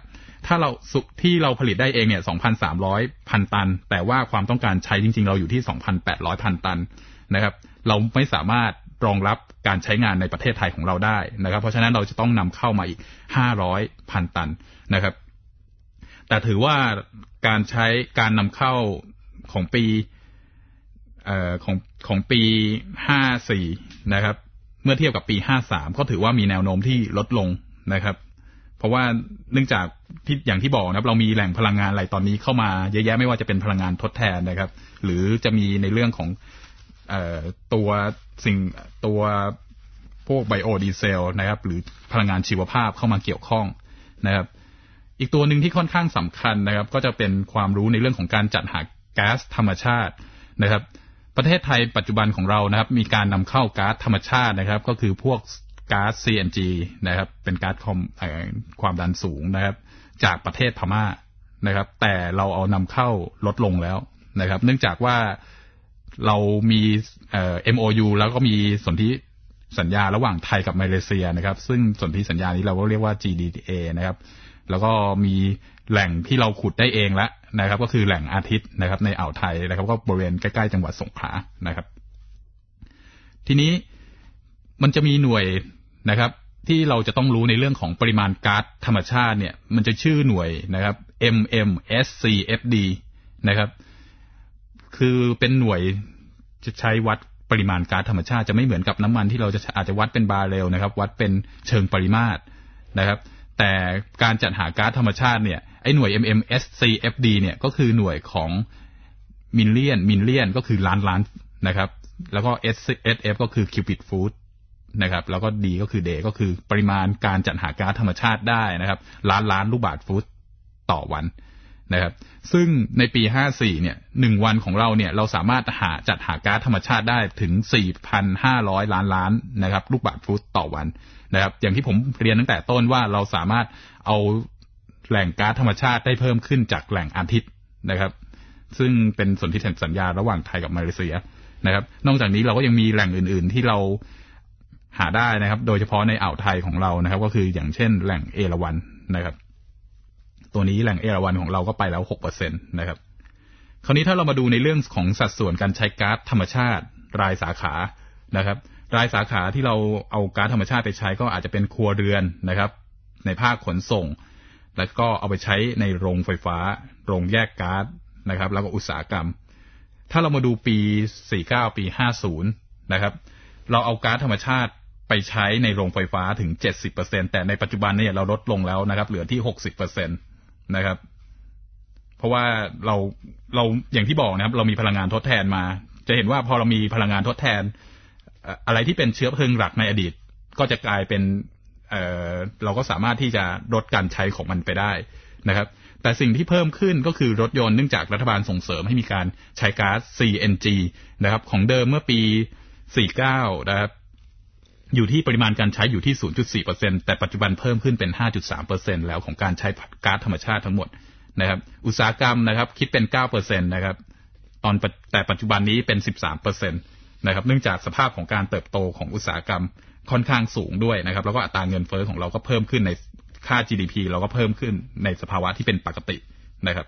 ถ้าเราที่เราผลิตได้เองเนี่ย สองพันสามร้อย พันตันแต่ว่าความต้องการใช้จริงๆเราอยู่ที่ สองพันแปดร้อย พันตันนะครับเราไม่สามารถรองรับการใช้งานในประเทศไทยของเราได้นะครับเพราะฉะนั้นเราจะต้องนำเข้ามาอีกห้าร้อย พันตันนะครับแต่ถือว่าการใช้การนำเข้าของปีเอ่อของของปีห้าสี่นะครับเมื่อเทียบกับปีห้าสามก็ถือว่ามีแนวโน้มที่ลดลงนะครับเพราะว่าเนื่องจากที่อย่างที่บอกนะครับเรามีแหล่งพลังงานอะไรตอนนี้เข้ามาเยอะแยะไม่ว่าจะเป็นพลังงานทดแทนนะครับหรือจะมีในเรื่องของเอ่อตัวสิ่งตัวพวกไบโอดีเซลนะครับหรือพลังงานชีวภาพเข้ามาเกี่ยวข้องนะครับอีกตัวหนึ่งที่ค่อนข้างสำคัญนะครับก็จะเป็นความรู้ในเรื่องของการจัดหาก๊าซธรรมชาตินะครับประเทศไทยปัจจุบันของเรานะครับมีการนำเข้าก๊าซธรรมชาตินะครับก็คือพวกก๊าซ ซี เอ็น จี นะครับเป็นก๊าซความดันสูงนะครับจากประเทศพม่านะครับแต่เราเอานำเข้าลดลงแล้วนะครับเนื่องจากว่าเรามีเอ่อ เอ็ม โอ ยู แล้วก็มีสนธิสัญญาระหว่างไทยกับมาเลเซียนะครับซึ่งสนธิสัญญานี้เราก็เรียกว่า จี ดี เอ นะครับแล้วก็มีแหล่งที่เราขุดได้เองแล้วนะครับก็คือแหล่งอาทิตย์นะครับในอ่าวไทยนะครับก็บริเวณใกล้ๆจังหวัดสงขลานะครับทีนี้มันจะมีหน่วยนะครับที่เราจะต้องรู้ในเรื่องของปริมาณก๊าซธรรมชาติเนี่ยมันจะชื่อหน่วยนะครับ เอ็ม เอ็ม เอส ซี เอฟ ดี นะครับคือเป็นหน่วยจะใช้วัดปริมาณก๊าซธรรมชาติจะไม่เหมือนกับน้ำมันที่เราจะอาจจะวัดเป็นบาร์เรลนะครับวัดเป็นเชิงปริมาตรนะครับแต่การจัดหาก๊าซธรรมชาติเนี่ยไอ้หน่วย เอ็ม เอ็ม เอส ซี เอฟ ดี เนี่ยก็คือหน่วยของมิลเลียนมิลเลียนก็คือล้านล้านนะครับแล้วก็ S เอส เอฟ ก็คือ cubic foot นะครับแล้วก็ D ก็คือ day ก็คือปริมาณการจัดหาก๊าซธรรมชาติได้นะครับล้านล้านลูกบาศก์ฟุตต่อวันนะครับซึ่งในปีห้าสี่เนี่ยหนึ่งวันของเราเนี่ยเราสามารถหาจัดหาก๊าซธรรมชาติได้ถึง สี่พันห้าร้อย ล้านล้านนะครับลูกบาศก์ฟุตต่อวันนะครับอย่างที่ผมเรียนตั้งแต่ต้นว่าเราสามารถเอาแหล่งก๊าซธรรมชาติได้เพิ่มขึ้นจากแหล่งอาทิตย์นะครับซึ่งเป็นสนธิสัญญาระหว่างไทยกับมาเลเซียนะครับนอกจากนี้เราก็ยังมีแหล่งอื่นๆที่เราหาได้นะครับโดยเฉพาะในอ่าวไทยของเรานะครับก็คืออย่างเช่นแหล่งเอราวัณนะครับตัวนี้แหล่งเอราวัณของเราก็ไปแล้ว หกเปอร์เซ็นต์ นะครับคราวนี้ถ้าเรามาดูในเรื่องของสัดส่วนการใช้ก๊าซธรรมชาติรายสาขานะครับรายสาขาที่เราเอาก๊าซธรรมชาติไปใช้ก็อาจจะเป็นครัวเรือนนะครับในภาคขนส่งแล้วก็เอาไปใช้ในโรงไฟฟ้าโรงแยกก๊าซนะครับแล้วก็อุตสาหกรรมถ้าเรามาดูปีสี่สิบเก้าปีห้าสิบนะครับเราเอาก๊าซธรรมชาติไปใช้ในโรงไฟฟ้าถึง เจ็ดสิบเปอร์เซ็นต์ แต่ในปัจจุบันเนี่ยเราลดลงแล้วนะครับเหลือที่ หกสิบเปอร์เซ็นต์ นะครับเพราะว่าเราเราอย่างที่บอกนะครับเรามีพลังงานทดแทนมาจะเห็นว่าพอเรามีพลังงานทดแทนอะไรที่เป็นเชื้อเพลิงหลักในอดีตก็จะกลายเป็นเอ่อเราก็สามารถที่จะลดการใช้ของมันไปได้นะครับแต่สิ่งที่เพิ่มขึ้นก็คือรถยนต์เนื่องจากรัฐบาลส่งเสริมให้มีการใช้ก๊าซ ซี เอ็น จี นะครับของเดิมเมื่อปีสี่สิบเก้านะครับอยู่ที่ปริมาณการใช้อยู่ที่ ศูนย์จุดสี่เปอร์เซ็นต์ แต่ปัจจุบันเพิ่มขึ้นเป็น ห้าจุดสามเปอร์เซ็นต์ แล้วของการใช้ก๊าซธรรมชาติทั้งหมดนะครับอุตสาหกรรมนะครับคิดเป็น เก้าเปอร์เซ็นต์ นะครับตอนแต่ปัจจุบันนี้เป็น สิบสามเปอร์เซ็นต์ นะครับเนื่องจากสภาพของการเติบโตของอุตสาหกรรมค่อนข้างสูงด้วยนะครับแล้วก็อัตราเงินเฟ้อของเราก็เพิ่มขึ้นในค่า จี ดี พี เราก็เพิ่มขึ้นในสภาวะที่เป็นปกตินะครับ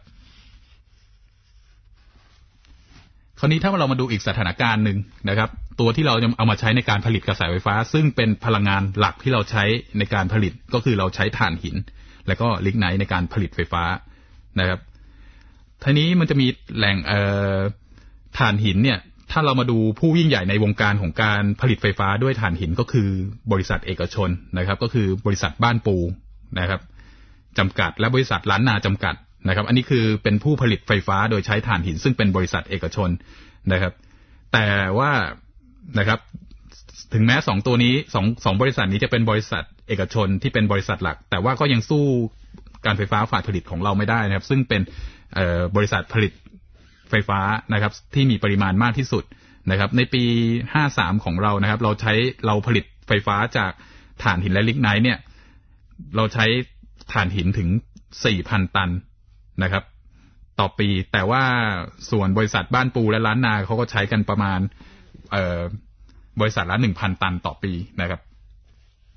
คราวนี้ถ้าเรามาดูอีกสถานการณ์หนึ่งนะครับตัวที่เราจะเอามาใช้ในการผลิตกระแสไฟฟ้าซึ่งเป็นพลังงานหลักที่เราใช้ในการผลิตก็คือเราใช้ถ่านหินและก็ลิกไนท์ในการผลิตไฟฟ้านะครับทีนี้มันจะมีแหล่งเอ่อถ่านหินเนี่ยถ้าเรามาดูผู้ยิ่งใหญ่ในวงการของการผลิตไฟฟ้าด้วยถ่านหินก็คือบริษัทเอกชนนะครับก็คือบริษัทบ้านปูนะครับจำกัดและบริษัทล้านนาจำกัดนะครับอันนี้คือเป็นผู้ผลิตไฟฟ้าโดยใช้ถ่านหินซึ่งเป็นบริษัทเอกชนนะครับแต่ว่านะครับถึงแม้สองตัวนี้สองสองบริษัทนี้จะเป็นบริษัทเอกชนที่เป็นบริษัทหลักแต่ว่าก็ยังสู้การไฟฟ้าฝ่ายผลิตของเราไม่ได้นะครับซึ่งเป็นเอ่อบริษัทผลิตไฟฟ้านะครับที่มีปริมาณมากที่สุดนะครับในปีห้าสิบสามของเรานะครับเราใช้เราผลิตไฟฟ้าจากถ่านหินและลิกไนท์เนี่ยเราใช้ถ่านหินถึง สี่พัน ตันนะครับต่อปีแต่ว่าส่วนบริษัทบ้านปูและล้านนาเขาก็ใช้กันประมาณเอ่อบริษัทละ หนึ่งพัน ตันต่อปีนะครับ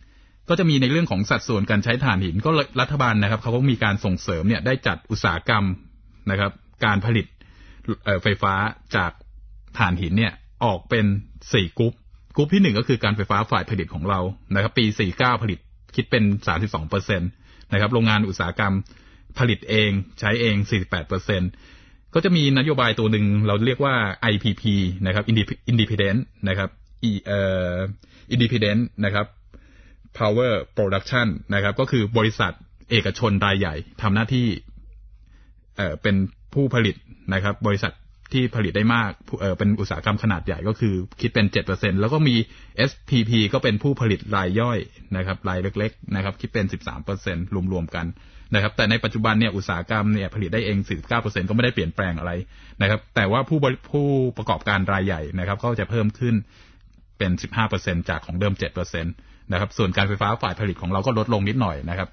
ก็จะมีในเรื่องของสัดส่วนการใช้ถ่านหินก็รัฐบาลนะครับเขาก็มีการส่งเสริมเนี่ยได้จัดอุตสาหกรรมนะครับการผลิตไฟฟ้าจากถ่านหินเนี่ยออกเป็นสี่กรุ๊ปกรุ๊ปที่หนึ่งก็คือการไฟฟ้าฝ่ายผลิตของเรานะครับปีสี่สิบเก้าผลิตคิดเป็น สามสิบสองเปอร์เซ็นต์ นะครับโรงงานอุตสาหกรรมผลิตเองใช้เอง สี่สิบแปดเปอร์เซ็นต์ ก็จะมีนโยบายตัวหนึ่งเราเรียกว่า ไอ พี พี นะครับ Independent นะครับเอ่อ Independent นะครับ Power Production นะครับก็คือบริษัทเอกชนรายใหญ่ทำหน้าที่เอ่อเป็นผู้ผลิตนะครับบริษัทที่ผลิตได้มากเอ่อเป็นอุตสาหกรรมขนาดใหญ่ก็คือคิดเป็น เจ็ดเปอร์เซ็นต์ แล้วก็มี เอส พี พี ก็เป็นผู้ผลิตรายย่อยนะครับรายเล็กๆนะครับคิดเป็น สิบสามเปอร์เซ็นต์ รวมๆกันนะครับแต่ในปัจจุบันเนี่ยอุตสาหกรรมเนี่ยผลิตได้เอง สี่สิบเก้าเปอร์เซ็นต์ ก็ไม่ได้เปลี่ยนแปลงอะไรนะครับแต่ว่าผู้ผู้ประกอบการรายใหญ่นะครับก็จะเพิ่มขึ้นเป็น สิบห้าเปอร์เซ็นต์ จากของเดิม เจ็ดเปอร์เซ็นต์ นะครับส่วนการไฟฟ้าฝ่ายผลิตของเราก็ลดลงนิดหน่อยนะครับ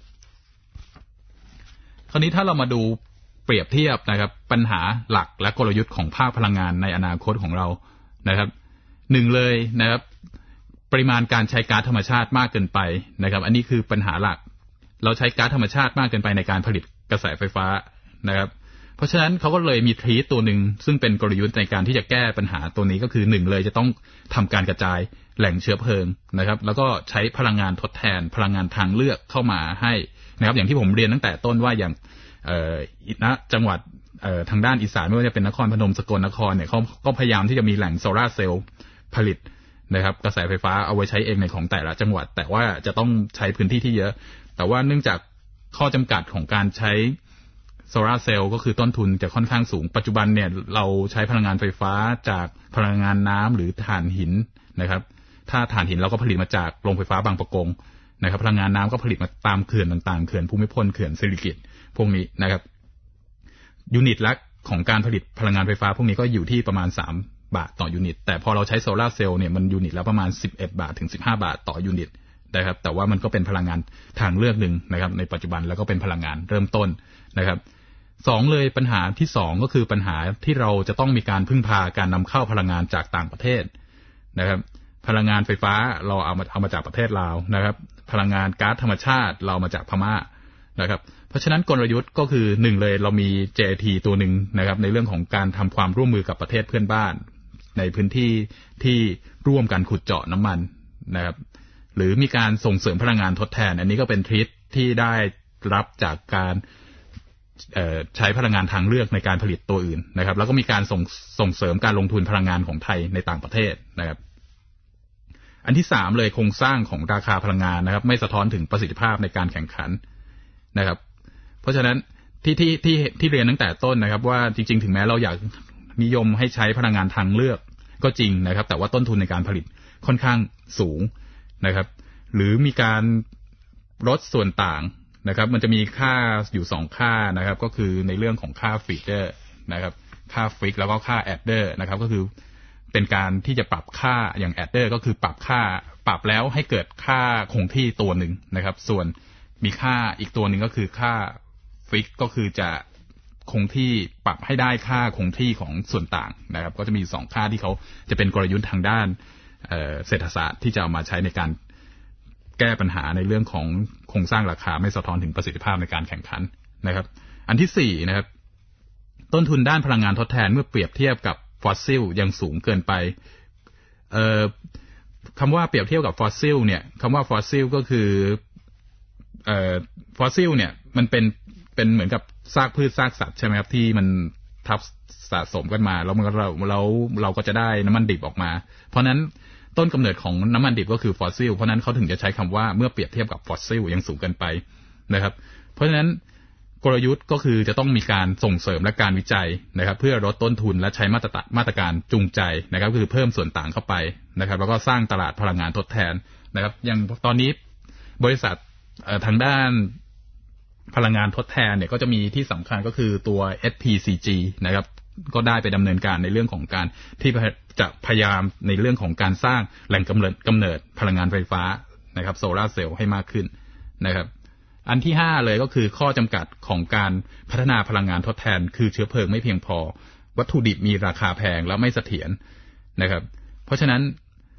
คราวนี้ถ้าเรามาดูเปรียบเทียบนะครับปัญหาหลักและกลยุทธ์ของภาคพลังงานในอนาคตของเรานะครับหนึ่งเลยนะครับปริมาณการใช้ก๊าซธรรมชาติมากเกินไปนะครับอันนี้คือปัญหาหลักเราใช้ก๊าซธรรมชาติมากเกินไปในการผลิตกระแสไฟฟ้านะครับเพราะฉะนั้นเขาก็เลยมีทรีตตัวหนึ่งซึ่งเป็นกลยุทธ์ในการที่จะแก้ปัญหาตัวนี้ก็คือหนึ่งเลยจะต้องทำการกระจายแหล่งเชื้อเพลิงนะครับแล้วก็ใช้พลังงานทดแทนพลังงานทางเลือกเข้ามาให้นะครับอย่างที่ผมเรียนตั้งแต่ต้นว่าอย่างเอ่อณจังหวัดเอ่อทางด้านอีสานไม่ว่าจะเป็นนครพนมสกลนครเนี่ยเขาก็พยายามที่จะมีแหล่งโซลาร์เซลล์ผลิตนะครับกระแสไฟฟ้าเอาไว้ใช้เองในของแต่ละจังหวัดแต่ว่าจะต้องใช้พื้นที่ที่เยอะแต่ว่าเนื่องจากข้อจำกัดของการใช้โซลาร์เซลล์ก็คือต้นทุนจะค่อนข้างสูงปัจจุบันเนี่ยเราใช้พลังงานไฟฟ้าจากพลังงานน้ำหรือถ่านหินนะครับถ้าถ่านหินเราก็ผลิตมาจากโรงไฟฟ้าบางปะกงนะครับพลังงานน้ำก็ผลิตมาตามเขื่อนต่างๆเขื่อนภูมิพลเขื่อนสิริกิติ์พวกนี้นะครับยูนิตละของการผลิตพลังงานไฟฟ้าพวกนี้ก็อยู่ที่ประมาณสามบาทต่อยูนิตแต่พอเราใช้โซลาร์เซลล์เนี่ยมันยูนิตละประมาณสิบเอ็ดบาทถึงสิบห้าบาทต่อยูนิตนะครับแต่ว่ามันก็เป็นพลังงานทางเลือกหนึ่งนะครับในปัจจุบันแล้วก็เป็นพลังงานเริ่มต้นนะครับสองเลยปัญหาที่สองก็คือปัญหาที่เราจะต้องมีการพึ่งพาการนำเข้าพลังงานจากต่างประเทศนะครับพลังงานไฟฟ้าเราเอามาเอามาจากประเทศลาวนะครับพลังงานก๊าซธรรมชาติเรามาจากพม่านะครับเพราะฉะนั้นกลยุทธ์ก็คือหนึ่งเลยเรามี เจ ที ตัวหนึ่งนะครับในเรื่องของการทำความร่วมมือกับประเทศเพื่อนบ้านในพื้นที่ที่ร่วมกันขุดเจาะน้ำมันนะครับหรือมีการส่งเสริมพลังงานทดแทนอันนี้ก็เป็นทริคที่ได้รับจากการใช้พลังงานทางเลือกในการผลิตตัวอื่นนะครับแล้วก็มีการส่งส่งเสริมการลงทุนพลังงานของไทยในต่างประเทศนะครับอันที่สามเลยโครงสร้างของราคาพลังงานนะครับไม่สะท้อนถึงประสิทธิภาพในการแข่งขันนะครับเพราะฉะนั้นที่ที่ที่ที่เรียนตั้งแต่ต้นนะครับว่าจริงๆถึงแม้เราอยากนิยมให้ใช้พลังงานทางเลือกก็จริงนะครับแต่ว่าต้นทุนในการผลิตค่อนข้างสูงนะครับหรือมีการลดส่วนต่างนะครับมันจะมีค่าอยู่สองค่านะครับก็คือในเรื่องของค่าฟีเจอร์นะครับค่าฟิกแล้วก็ค่าแอดเดอร์นะครับก็คือเป็นการที่จะปรับค่าอย่างแอดเดอร์ก็คือปรับค่าปรับแล้วให้เกิดค่าคงที่ตัวหนึ่งนะครับส่วนมีค่าอีกตัวหนึ่งก็คือค่าฟิกก็คือจะคงที่ปรับให้ได้ค่าคงที่ของส่วนต่างนะครับก็จะมีสองค่าที่เขาจะเป็นกลยุทธ์ทางด้านเศรษฐศาสตร์ที่จะเอามาใช้ในการแก้ปัญหาในเรื่องของโครงสร้างราคาไม่สะท้อนถึงประสิทธิภาพในการแข่งขันนะครับอันที่สี่นะครับต้นทุนด้านพลังงานทดแทนเมื่อเปรียบเทียบกับฟอสซิลยังสูงเกินไปเอ่อคำว่าเปรียบเทียบกับฟอสซิลเนี่ยคำว่าฟอสซิลก็คือเอ่อฟอสซิลเนี่ยมันเป็นเป็นเหมือนกับซากพืชซากสัตว์ใช่ไหมครับที่มันทับสะสมกันมาแล้วมันเราเราเราก็จะได้น้ำมันดิบออกมาเพราะนั้นต้นกำเนิดของน้ำมันดิบก็คือฟอสซิลเพราะนั้นเขาถึงจะใช้คำว่าเมื่อเปรียบเทียบกับฟอสซิลยังสูงเกินไปนะครับเพราะฉะนั้นกลยุทธ์ก็คือจะต้องมีการส่งเสริมและการวิจัยนะครับเพื่อลดต้นทุนและใช้มาตรมาตรการจูงใจนะครับคือเพิ่มส่วนต่างเข้าไปนะครับแล้วก็สร้างตลาดพลังงานทดแทนนะครับอย่างตอนนี้บริษัททางด้านพลังงานทดแทนเนี่ยก็จะมีที่สำคัญก็คือตัว เอส พี ซี จี นะครับก็ได้ไปดำเนินการในเรื่องของการที่จะพยายามในเรื่องของการสร้างแหล่งกำเนิดกำเนิดพลังงานไฟฟ้านะครับโซลาร์เซลล์ให้มากขึ้นนะครับอันที่ห้าเลยก็คือข้อจำกัดของการพัฒนาพลังงานทดแทนคือเชื้อเพลิงไม่เพียงพอวัตถุดิบมีราคาแพงและไม่เสถียรนะครับเพราะฉะนั้น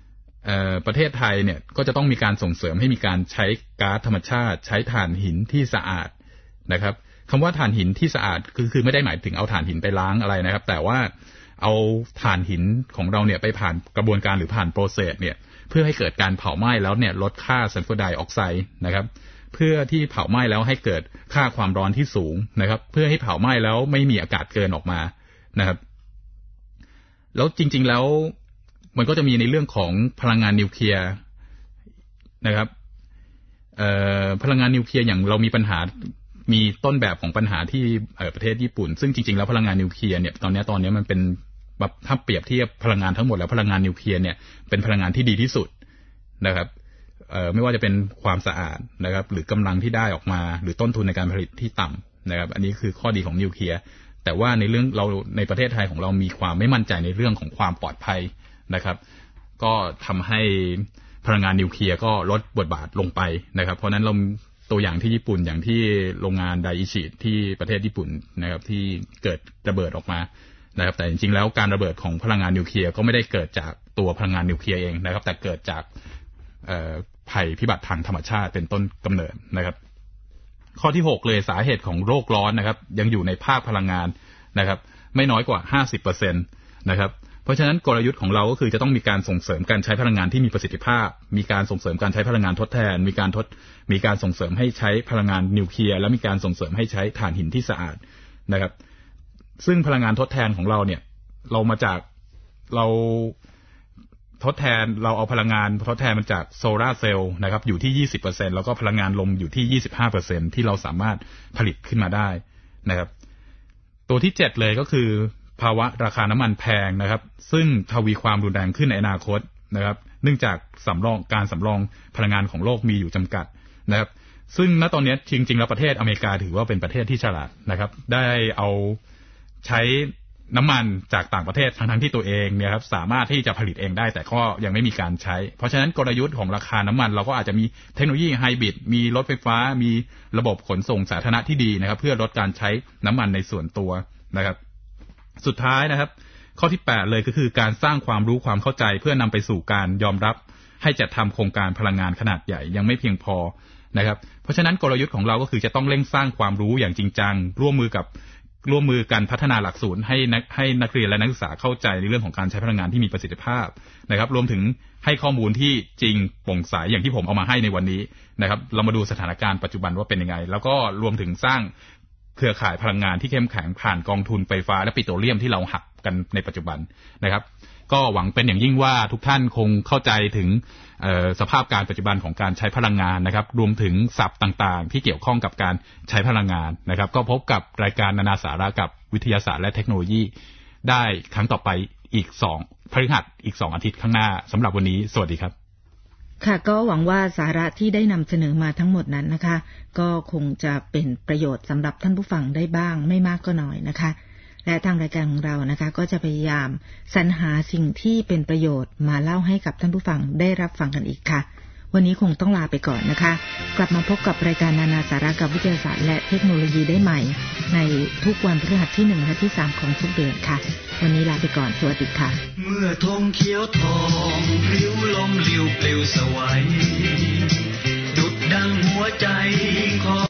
ประเทศไทยเนี่ยก็จะต้องมีการส่งเสริมให้มีการใช้ก๊าซธรรมชาติใช้ถ่านหินที่สะอาดนะครับคำว่าถ่านหินที่สะอาดคือคือไม่ได้หมายถึงเอาถ่านหินไปล้างอะไรนะครับแต่ว่าเอาถ่านหินของเราเนี่ยไปผ่านกระบวนการหรือผ่านโปรเซสเนี่ยเพื่อให้เกิดการเผาไหม้แล้วเนี่ยลดค่าซัลเฟอร์ไดออกไซด์นะครับเพื่อที่เผาไหม้แล้วให้เกิดค่าความร้อนที่สูงนะครับเพื่อให้เผาไหม้แล้วไม่มีอากาศเกินออกมานะครับแล้วจริงๆแล้วมันก็จะมีในเรื่องของพลังงานนิวเคลียร์นะครับพลังงานนิวเคลียร์อย่างเรามีปัญหามีต้นแบบของปัญหาที่ประเทศญี่ปุ่นซึ่งจริงๆแล้วพลังงานนิวเคลียร์เนี่ยตอนนี้ตอนนี้มันเป็นแบบถ้าเปรียบเทียบพลังงานทั้งหมดแล้วพลังงานนิวเคลียร์เนี่ยเป็นพลังงานที่ดีที่สุดนะครับไม่ว่าจะเป็นความสะอาดนะครับหรือกำลังที่ได้ออกมาหรือต้นทุนในการผลิตที่ต่ำนะครับอันนี้คือข้อดีของนิวเคลียร์แต่ว่าในเรื่องเราในประเทศไทยของเรามีความไม่มั่นใจในเรื่องของความปลอดภัยนะครับก็ทำให้พลังงานนิวเคลียร์ก็ลดบทบาทลงไปนะครับเพราะนั้นเราตัวอย่างที่ญี่ปุ่นอย่างที่โรงงานไดอิชิที่ประเทศญี่ปุ่นนะครับที่เกิดระเบิดออกมานะครับแต่จริงๆแล้วการระเบิดของพลังงานนิวเคลียร์ก็ไม่ได้เกิดจากตัวพลังงานนิวเคลียร์เองนะครับแต่เกิดจากภัยพิบัติทางธรรมชาติเป็นต้นกำเนิดนะครับข้อที่หกเลยสาเหตุของโลกร้อนนะครับยังอยู่ในภาคพลังงานนะครับไม่น้อยกว่า ห้าสิบเปอร์เซ็นต์ นะครับเพราะฉะนั้นกลยุทธ์ของเราก็คือจะต้องมีการส่งเสริมการใช้พลังงานที่มีประสิทธิภาพมีการส่งเสริมการใช้พลังงานทดแทนมีการทดมีการส่งเสริมให้ใช้พลังงานนิวเคลียร์และมีการส่งเสริมให้ใช้ถ่านหินที่สะอาดนะครับซึ่งพลังงานทดแทนของเราเนี่ยเรามาจากเราทดแทนเราเอาพลังงานทดแทนมาจากโซลาร์เซลล์นะครับอยู่ที่ ยี่สิบเปอร์เซ็นต์ แล้วก็พลังงานลมอยู่ที่ ยี่สิบห้าเปอร์เซ็นต์ ที่เราสามารถผลิตขึ้นมาได้นะครับตัวที่เจ็ดเลยก็คือภาวะราคาน้ำมันแพงนะครับซึ่งทวีความรุนแรงขึ้นในอนาคตนะครับเนื่องจากสำรองการสำรองพลังงานของโลกมีอยู่จำกัดนะครับซึ่งณตอนนี้จริงๆแล้วประเทศอเมริกาถือว่าเป็นประเทศที่ฉลาดนะครับได้เอาใช้น้ำมันจากต่างประเทศทั้งๆที่ตัวเองเนี่ยครับสามารถที่จะผลิตเองได้แต่ก็ยังไม่มีการใช้เพราะฉะนั้นกลยุทธ์ของราคาน้ำมันเราก็อาจจะมีเทคโนโลยีไฮบริดมีรถไฟฟ้ามีระบบขนส่งสาธารณะที่ดีนะครับเพื่อลดการใช้น้ำมันในส่วนตัวนะครับสุดท้ายนะครับข้อที่แปดเลยก็คือการสร้างความรู้ความเข้าใจเพื่อนำไปสู่การยอมรับให้จัดทำโครงการพลังงานขนาดใหญ่ยังไม่เพียงพอนะครับเพราะฉะนั้นกลยุทธ์ของเราก็คือจะต้องเร่งสร้างความรู้อย่างจริงจังร่วมมือกับร่วมมือกันพัฒนาหลักสูตรให้นักให้นักเรียนและนักศึกษาเข้าใจในเรื่องของการใช้พลังงานที่มีประสิทธิภาพนะครับรวมถึงให้ข้อมูลที่จริงโปร่งใสอย่างที่ผมเอามาให้ในวันนี้นะครับเรามาดูสถานการณ์ปัจจุบันว่าเป็นยังไงแล้วก็รวมถึงสร้างเครือข่ายพลังงานที่เข้มแข็งผ่านกองทุนไฟฟ้าและปิโตรเลียมที่เราหักกันในปัจจุบันนะครับก็หวังเป็นอย่างยิ่งว่าทุกท่านคงเข้าใจถึงสภาพการปัจจุบันของการใช้พลังงานนะครับรวมถึงศัพท์ต่างๆที่เกี่ยวข้องกับการใช้พลังงานนะครับก็พบกับรายการนานาสาระกับวิทยาศาสตร์และเทคโนโลยีได้ครั้งต่อไปอีกสองพฤหัสอีกสองอาทิตย์ข้างหน้าสำหรับวันนี้สวัสดีครับค่ะก็หวังว่าสาระที่ได้นำเสนอมาทั้งหมดนั้นนะคะก็คงจะเป็นประโยชน์สำหรับท่านผู้ฟังได้บ้างไม่มากก็น้อยนะคะและทางรายการของเรานะคะก็จะพยายามสรรหาสิ่งที่เป็นประโยชน์มาเล่าให้กับท่านผู้ฟังได้รับฟังกันอีกค่ะวันนี้คงต้องลาไปก่อนนะคะกลับมาพบกับรายการนานาสาระกับวิทยาศาสตร์และเทคโนโลยีได้ใหม่ในทุกวันพฤหัสที่หนึ่งและที่สามของทุกเดือนค่ะวันนี้ลาไปก่อนสวัสดีค่ะเมื่อธงเขียวทองริ้วลมลิ้วปลิวสวัยดุจดังหัวใจของ